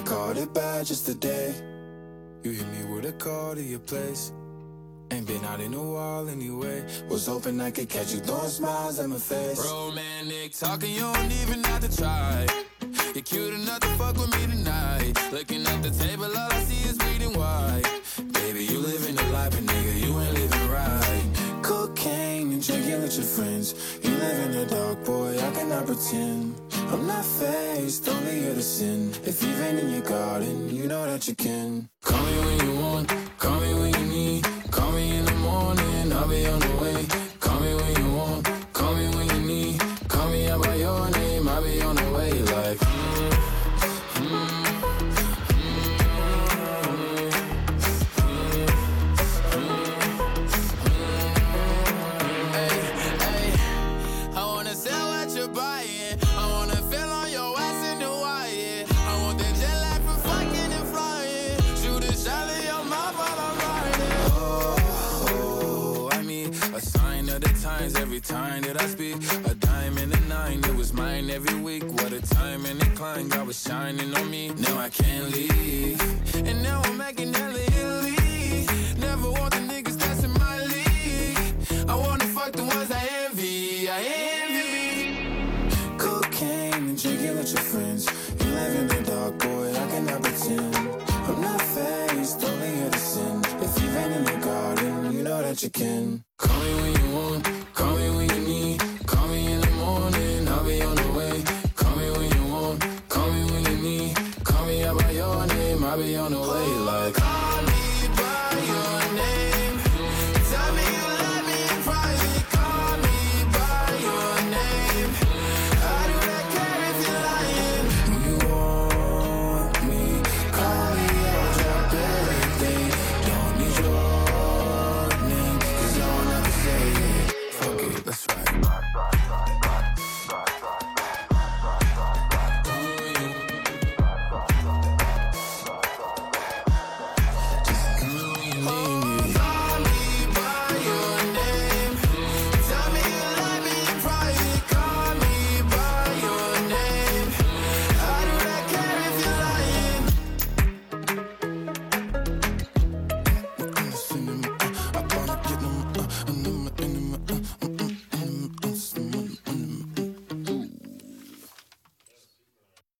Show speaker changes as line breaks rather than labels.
I called it bad just today. You hit me with a call to your place. Ain't been out in a while anyway. Was hoping I could catch you throwing smiles at my face.
Romantic talking, you don't even have to try. You're cute enough to fuck with me tonight. Looking at the table, all I see is bleeding white. Baby, you living the life, but nigga, you ain't living right.
Cocaine and drinking with your friends. You live in the dark, boy, I cannot pretend. I'm not faced, only here to sin. If you've been in your garden, you know that you can.
Call me when you want, call me when you need. Call me in the morning, I'll be on the way. Call me when you want, call me when you need. Call me out by your name, I'll be on the way. Like, I wanna sell what you're buying. I wanna feel on your ass in Hawaii. I want that jet lag for fucking and flying. Shoot a shot in your mouth while I'm riding. Oh, I mean, a sign of the times every time that I speak. A dime and a nine, it was mine every week. What a time and a climb, God was shining on me. Now I can't leave, and now I'm making hella Italy. Never want the niggas that's in my league. I wanna fuck the ones I envy. I envy.
Cocaine and drinking with your friends. You live in the dark, boy, I cannot pretend. I'm not faced, only here to sin. If you've been in your garden, you know that you can.